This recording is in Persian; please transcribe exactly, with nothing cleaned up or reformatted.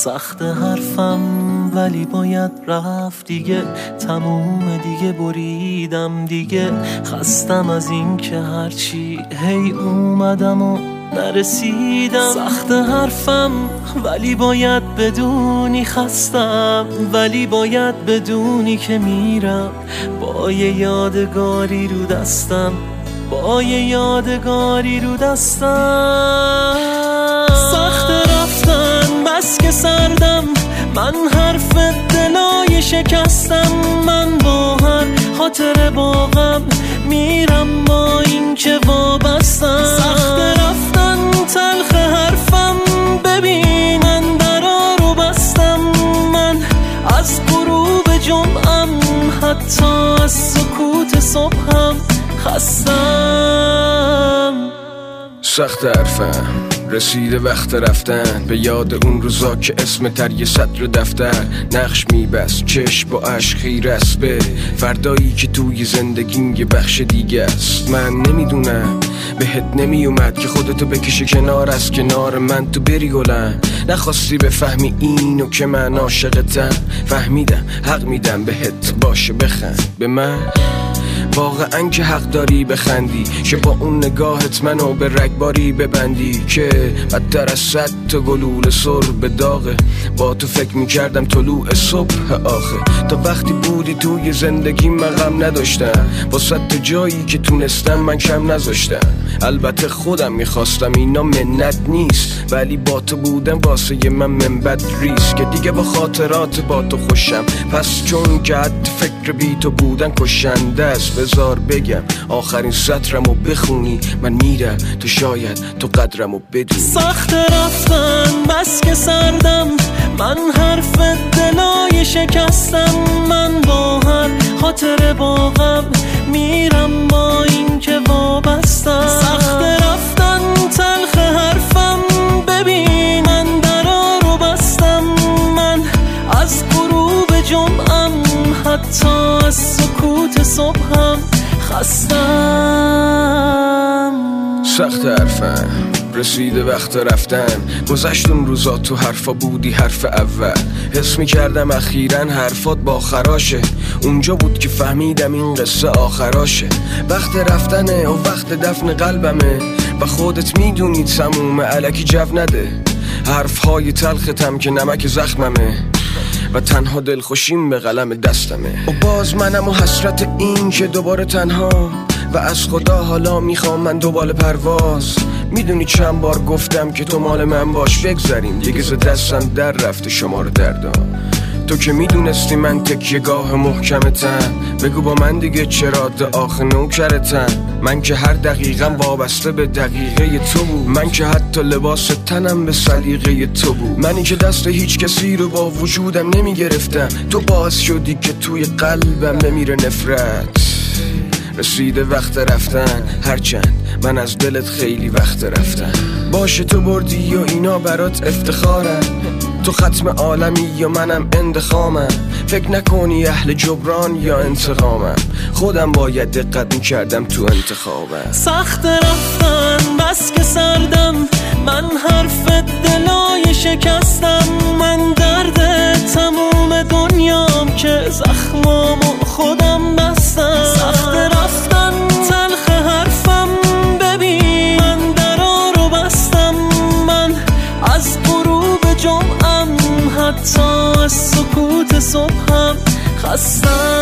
سخت حرفم ولی باید رفت دیگه، تموم دیگه، بریدم دیگه، خستم از این که هرچی هی اومدم و نرسیدم. سخت حرفم ولی باید بدونی خستم، ولی باید بدونی که میرم با یه یادگاری رو دستم، با یه یادگاری رو دستم. سخت رفتن بس که سردم، من حرف دلای شکستم، من با هر خاطر باغم میرم با این که وابستم. سخت رفتن تلخ حرفم، ببین من درا رو بستم، من از غروب جمعم حتی از سکوت صبحم خستم. سخت حرفم رسیده وقت رفتن، به یاد اون روزا که اسم تر یه سطر دفتر نقش میبست، چشم با عشق خیره است به فردایی که توی زندگیم یه بخش دیگه است. من نمیدونم بهت نمیومد که خودتو بکشه کنار از کنار من، تو بری گلم نخواستی بفهمی اینو که من عاشقتم. فهمیدم حق میدم بهت، باشه بخند به من، واقعا که حق داری بخندی که با اون نگاهت منو به رگباری ببندی که بدتر از صد تا گلوله سر به داغه. با تو فکر میکردم طلوع صبح آخه، تا وقتی بودی توی زندگی من غم نداشتم، با صد تا جایی که تونستم من کم نذاشتم. البته خودم میخواستم اینا منت نیست، ولی با تو بودم واسه من منبت ریست که دیگه با خاطرات با تو خوشم. پس چون که حد فکر بی تو بودن کشنده است، بذار بگم آخرین سطرمو بخونی، من میرم تو شاید تو قدرمو بدونی. سخت رفتن بس که سردم، من حرف دلای شکستم، من با هر خاطر باغم میرم با این که وابستم. سخت رفتن تلخ حرفم، ببین من درا رو بستم، من از غروب جمعم حتی از سکوت صبحم خستم. سخت حرفم رسیده وقت رفتن، گذشت اون روزا تو حرفا بودی حرف اول، حس میکردم اخیراً حرفات با خراشه، اونجا بود که فهمیدم این قصه آخراشه. وقت رفتنه و وقت دفن قلبمه و خودت میدونی تمومه، الکی جو نده حرفهای تلختم که نمک زخممه و تنها دلخوشیم به قلم دستمه. و باز منم و حسرت این که دوباره تنها و از خدا حالا میخوام من دوباره پرواز. میدونی چند بار گفتم که تو مال من باش، بگذاریم دیگه ز دستم در رفته شمار دردا. تو که میدونستی من تکیه گاه محکمتم، بگو با من دیگه چرا آخ نوکرتم. من که هر دقیقم وابسته به دقیقه تو بود، من که حتی لباس تنم به سلیقه تو بود، منی که دست هیچ کسی رو با وجودم نمیگرفتم، تو باعث شدی که توی قلبم بمیره نفرت. رسیده وقت رفتن، هرچند من از دلت خیلی وقت رفتم. باشه تو بردی و اینا برات افتخارم، تو ختم عالمی یا منم اندخامم. فکر نکنی اهل جبران یا انتقامم، خودم باید دقت میکردم تو انتخابم. سخت رفتن بس که سردم، من حرف دلای شکستم، من درد تموم دنیام که زخمامو خودم بستم. سخت رفتن تلخ حرفم، ببین من درا رو بستم، من از غروب جمعم حتی از سکوت صبحم خستم.